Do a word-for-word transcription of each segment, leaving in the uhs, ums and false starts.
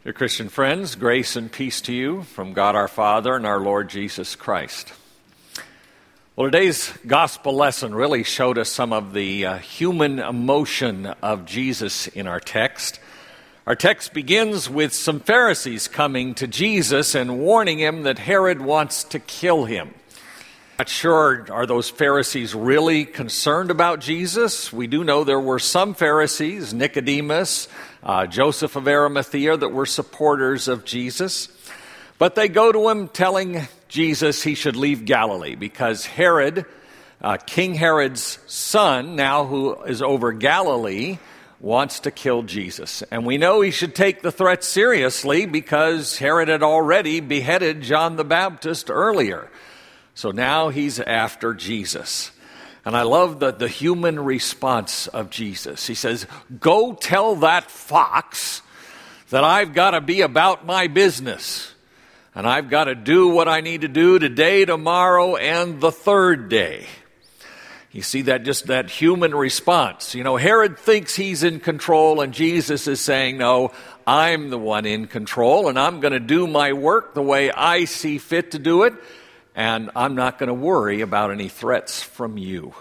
Dear Christian friends, grace and peace to you from God our Father and our Lord Jesus Christ. Well, today's gospel lesson really showed us some of the uh, human emotion of Jesus in our text. Our text begins with some Pharisees coming to Jesus and warning him that Herod wants to kill him. Not sure, are those Pharisees really concerned about Jesus? We do know there were some Pharisees, Nicodemus, uh, Joseph of Arimathea, that were supporters of Jesus. But they go to him telling Jesus he should leave Galilee because Herod, uh, King Herod's son, now who is over Galilee, wants to kill Jesus. And we know he should take the threat seriously because Herod had already beheaded John the Baptist earlier. So now he's after Jesus. And I love the, the human response of Jesus. He says, go tell that fox that I've got to be about my business. And I've got to do what I need to do today, tomorrow, and the third day. You see that, just that human response. You know, Herod thinks he's in control, and Jesus is saying, no, I'm the one in control, and I'm going to do my work the way I see fit to do it. And I'm not going to worry about any threats from you.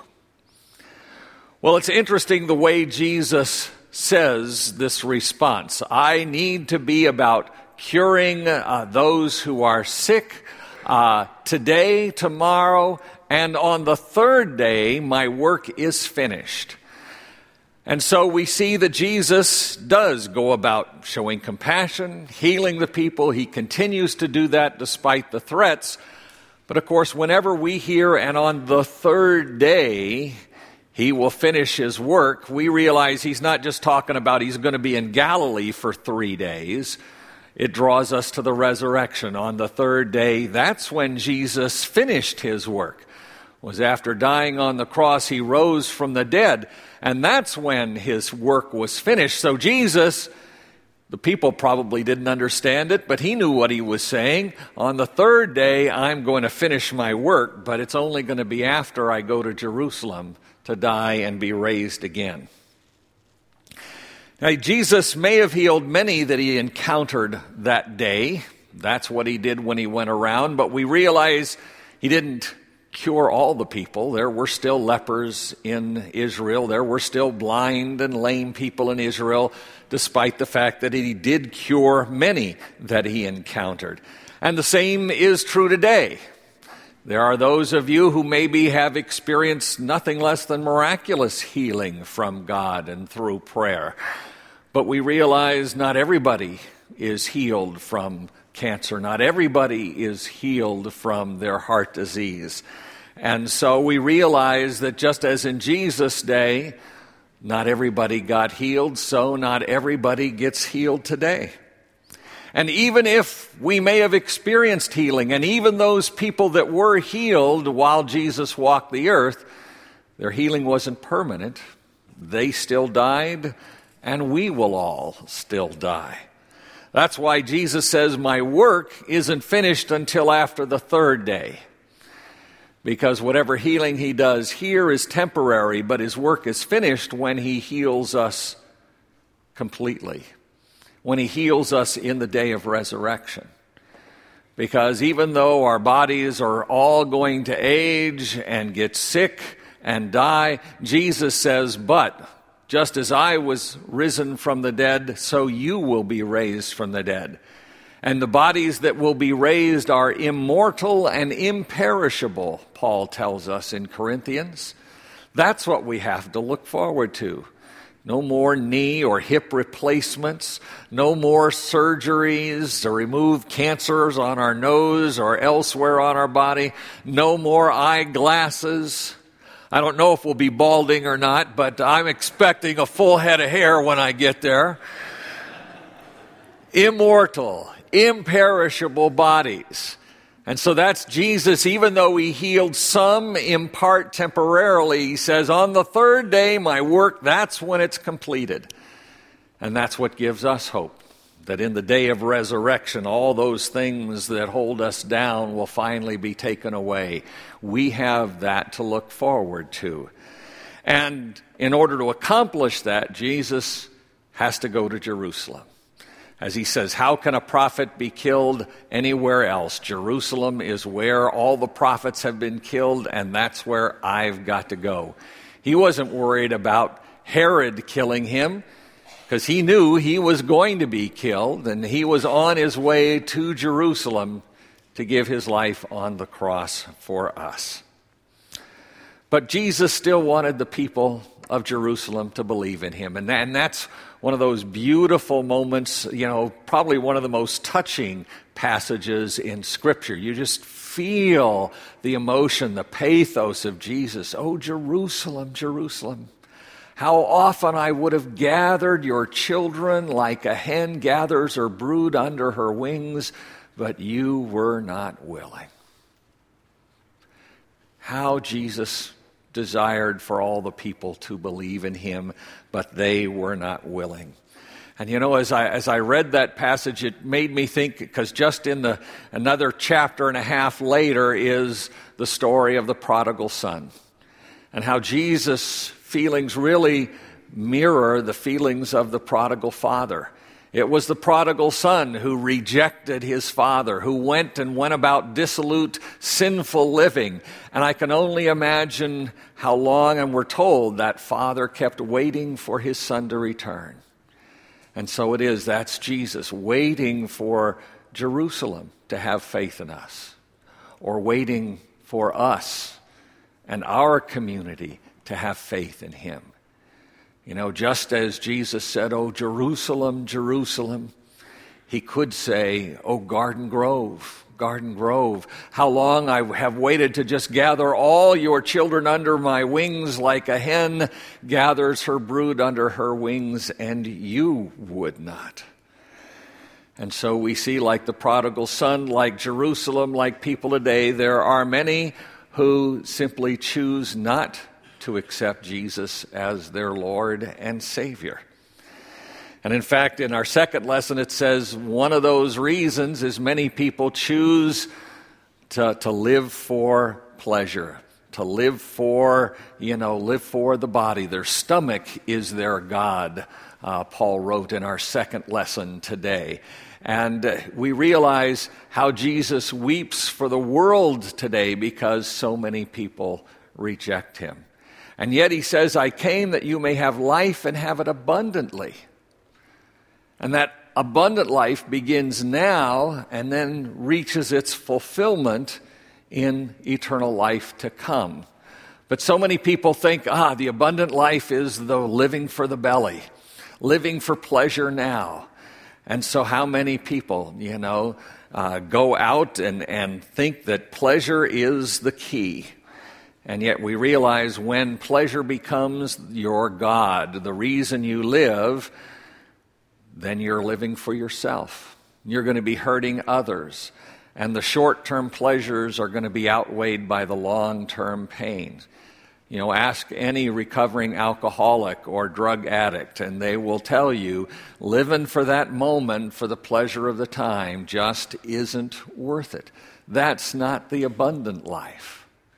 Well, it's interesting the way Jesus says this response. I need to be about curing uh, those who are sick uh, today, tomorrow, and on the third day, my work is finished. And so we see that Jesus does go about showing compassion, healing the people. He continues to do that despite the threats. But of course, whenever we hear, and on the third day, he will finish his work, we realize he's not just talking about he's going to be in Galilee for three days. It draws us to the resurrection. On the third day, that's when Jesus finished his work. It was after dying on the cross, he rose from the dead. And that's when his work was finished. So Jesus, the people probably didn't understand it, but he knew what he was saying. On the third day, I'm going to finish my work, but it's only going to be after I go to Jerusalem to die and be raised again. Now, Jesus may have healed many that he encountered that day. That's what he did when he went around, but we realize he didn't cure all the people. There were still lepers in Israel. There were still blind and lame people in Israel, despite the fact that he did cure many that he encountered. And the same is true today. There are those of you who maybe have experienced nothing less than miraculous healing from God and through prayer. But we realize not everybody is healed from cancer. Not everybody is healed from their heart disease. And so we realize that just as in Jesus' day, not everybody got healed, so not everybody gets healed today. And even if we may have experienced healing, and even those people that were healed while Jesus walked the earth, their healing wasn't permanent. They still died, and we will all still die. That's why Jesus says, my work isn't finished until after the third day. Because whatever healing he does here is temporary, but his work is finished when he heals us completely. When he heals us in the day of resurrection. Because even though our bodies are all going to age and get sick and die, Jesus says, but just as I was risen from the dead, so you will be raised from the dead. And the bodies that will be raised are immortal and imperishable, Paul tells us in Corinthians. That's what we have to look forward to. No more knee or hip replacements, no more surgeries to remove cancers on our nose or elsewhere on our body, no more eyeglasses. I don't know if we'll be balding or not, but I'm expecting a full head of hair when I get there. Immortal, imperishable bodies. And so that's Jesus. Even though he healed some in part temporarily, he says, on the third day, my work, that's when it's completed. And that's what gives us hope, that in the day of resurrection, all those things that hold us down will finally be taken away. We have that to look forward to. And in order to accomplish that, Jesus has to go to Jerusalem. As he says, how can a prophet be killed anywhere else? Jerusalem is where all the prophets have been killed, and that's where I've got to go. He wasn't worried about Herod killing him, because he knew he was going to be killed, and he was on his way to Jerusalem to give his life on the cross for us. But Jesus still wanted the people of Jerusalem to believe in him, and, that, and that's one of those beautiful moments, you know, probably one of the most touching passages in Scripture. You just feel the emotion, the pathos of Jesus. Oh, Jerusalem, Jerusalem, how often I would have gathered your children like a hen gathers her brood under her wings, but you were not willing. How Jesus desired for all the people to believe in him, but they were not willing. And you know, as I as I read that passage, it made me think, because just in the another chapter and a half later is the story of the prodigal son, and how Jesus' feelings really mirror the feelings of the prodigal father. It was the prodigal son who rejected his father, who went and went about dissolute, sinful living. And I can only imagine how long, and we're told, that father kept waiting for his son to return. And so it is, that's Jesus, waiting for Jerusalem to have faith in us, or waiting for us and our community to have faith in him. You know, just as Jesus said, oh, Jerusalem, Jerusalem, he could say, oh, Garden Grove, Garden Grove, how long I have waited to just gather all your children under my wings like a hen gathers her brood under her wings, and you would not. And so we see, like the prodigal son, like Jerusalem, like people today, there are many who simply choose not to accept Jesus as their Lord and Savior. And in fact, in our second lesson, it says one of those reasons is many people choose to, to live for pleasure, to live for, you know, live for the body. Their stomach is their God, uh, Paul wrote in our second lesson today. And uh, we realize how Jesus weeps for the world today because so many people reject him. And yet he says, I came that you may have life and have it abundantly. And that abundant life begins now and then reaches its fulfillment in eternal life to come. But so many people think, ah, the abundant life is the living for the belly, living for pleasure now. And so how many people, you know, uh, go out and, and think that pleasure is the key. And yet we realize when pleasure becomes your God, the reason you live, then you're living for yourself. You're going to be hurting others. And the short-term pleasures are going to be outweighed by the long-term pain. You know, ask any recovering alcoholic or drug addict, and they will tell you living for that moment, for the pleasure of the time, just isn't worth it. That's not the abundant life.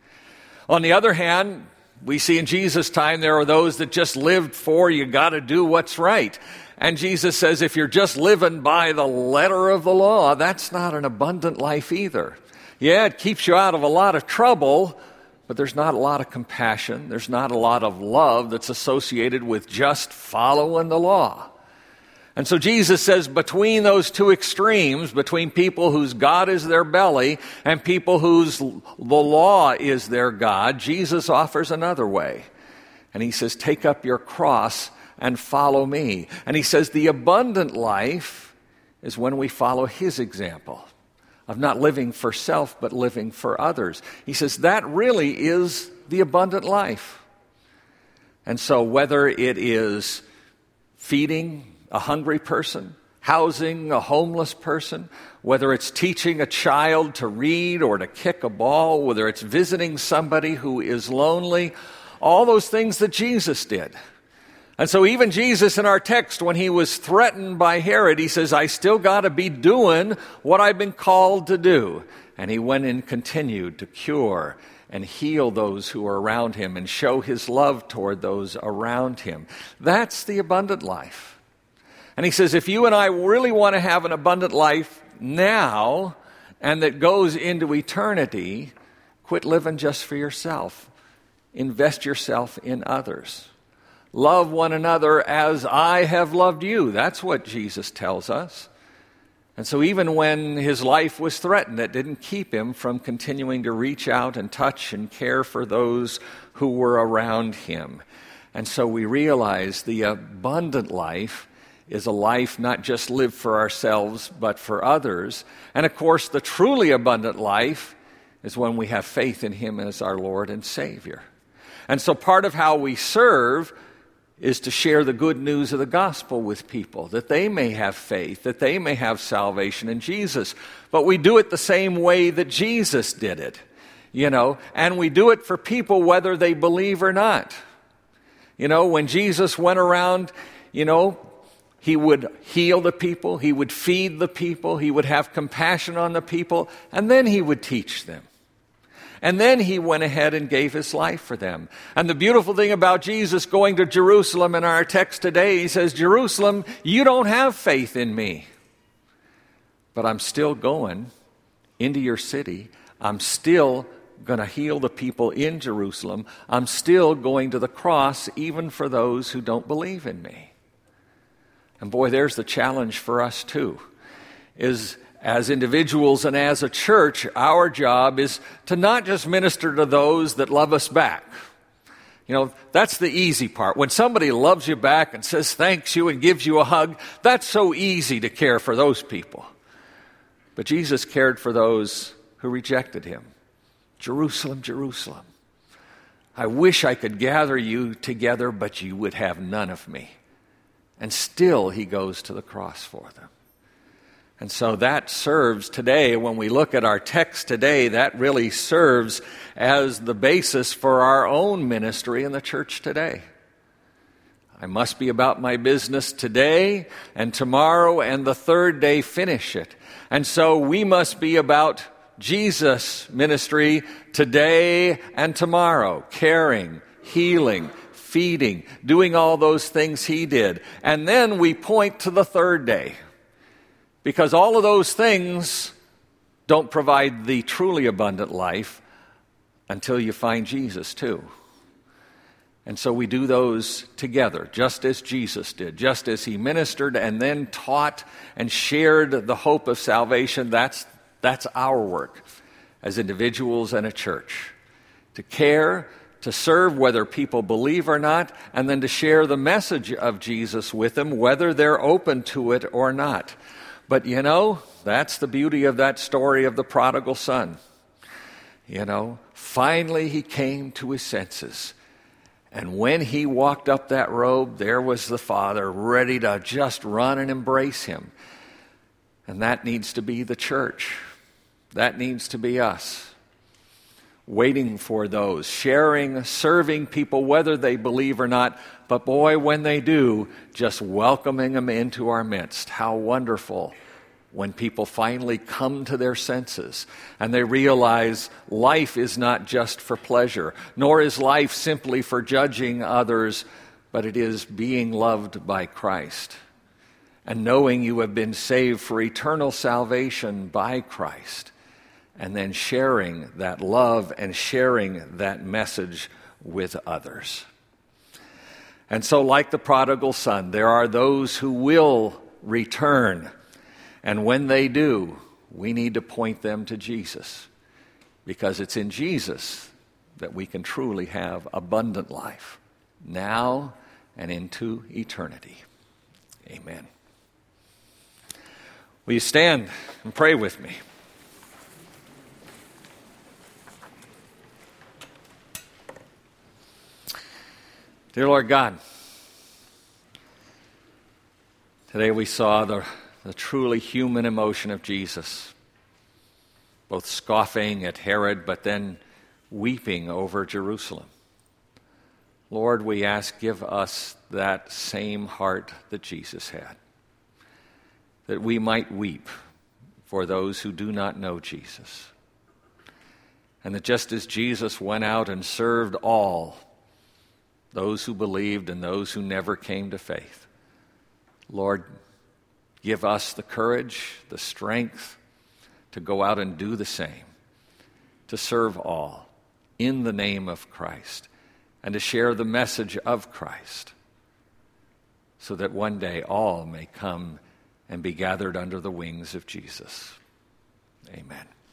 On the other hand, we see in Jesus' time there are those that just lived for you got to do what's right. And Jesus says if you're just living by the letter of the law, that's not an abundant life either. Yeah, it keeps you out of a lot of trouble, but there's not a lot of compassion. There's not a lot of love that's associated with just following the law. And so Jesus says between those two extremes, between people whose God is their belly and people whose the law is their God, Jesus offers another way. And he says, take up your cross and follow me. And he says the abundant life is when we follow his example of not living for self, but living for others. He says that really is the abundant life. And so whether it is feeding a hungry person, housing a homeless person, whether it's teaching a child to read or to kick a ball, whether it's visiting somebody who is lonely, all those things that Jesus did. And so even Jesus in our text, when he was threatened by Herod, he says, I still got to be doing what I've been called to do. And he went and continued to cure and heal those who are around him and show his love toward those around him. That's the abundant life. And he says, if you and I really want to have an abundant life now and that goes into eternity, quit living just for yourself. Invest yourself in others. Love one another as I have loved you. That's what Jesus tells us. And so even when his life was threatened, it didn't keep him from continuing to reach out and touch and care for those who were around him. And so we realize the abundant life is a life not just lived for ourselves, but for others. And of course, the truly abundant life is when we have faith in him as our Lord and Savior. And so part of how we serve is to share the good news of the gospel with people, that they may have faith, that they may have salvation in Jesus. But we do it the same way that Jesus did it, you know, and we do it for people whether they believe or not. You know, when Jesus went around, you know, he would heal the people, he would feed the people, he would have compassion on the people, and then he would teach them. And then he went ahead and gave his life for them. And the beautiful thing about Jesus going to Jerusalem in our text today, he says, Jerusalem, you don't have faith in me. But I'm still going into your city. I'm still going to heal the people in Jerusalem. I'm still going to the cross, even for those who don't believe in me. And boy, there's the challenge for us too, is as individuals and as a church, our job is to not just minister to those that love us back. You know, that's the easy part. When somebody loves you back and says thanks you and gives you a hug, that's so easy to care for those people. But Jesus cared for those who rejected him. Jerusalem, Jerusalem, I wish I could gather you together, but you would have none of me. And still he goes to the cross for them. And so that serves today, when we look at our text today, that really serves as the basis for our own ministry in the church today. I must be about my business today and tomorrow and the third day finish it. And so we must be about Jesus' ministry today and tomorrow, caring, healing, feeding, doing all those things he did. And then we point to the third day. Because all of those things don't provide the truly abundant life until you find Jesus too. And so we do those together, just as Jesus did, just as he ministered and then taught and shared the hope of salvation. That's, that's our work as individuals and a church. To care, to serve whether people believe or not, and then to share the message of Jesus with them, whether they're open to it or not. But, you know, that's the beauty of that story of the prodigal son. You know, finally he came to his senses. And when he walked up that road, there was the Father ready to just run and embrace him. And that needs to be the church. That needs to be us. Waiting for those, sharing, serving people, whether they believe or not. But boy, when they do, just welcoming them into our midst. How wonderful when people finally come to their senses and they realize life is not just for pleasure, nor is life simply for judging others, but it is being loved by Christ and knowing you have been saved for eternal salvation by Christ. And then sharing that love and sharing that message with others. And so, like the prodigal son, there are those who will return. And when they do, we need to point them to Jesus. Because it's in Jesus that we can truly have abundant life, now and into eternity. Amen. Will you stand and pray with me? Dear Lord God, today we saw the, the truly human emotion of Jesus, both scoffing at Herod, but then weeping over Jerusalem. Lord, we ask, give us that same heart that Jesus had, that we might weep for those who do not know Jesus. And that just as Jesus went out and served all, those who believed and those who never came to faith, Lord, give us the courage, the strength to go out and do the same, to serve all in the name of Christ, and to share the message of Christ, so that one day all may come and be gathered under the wings of Jesus. Amen.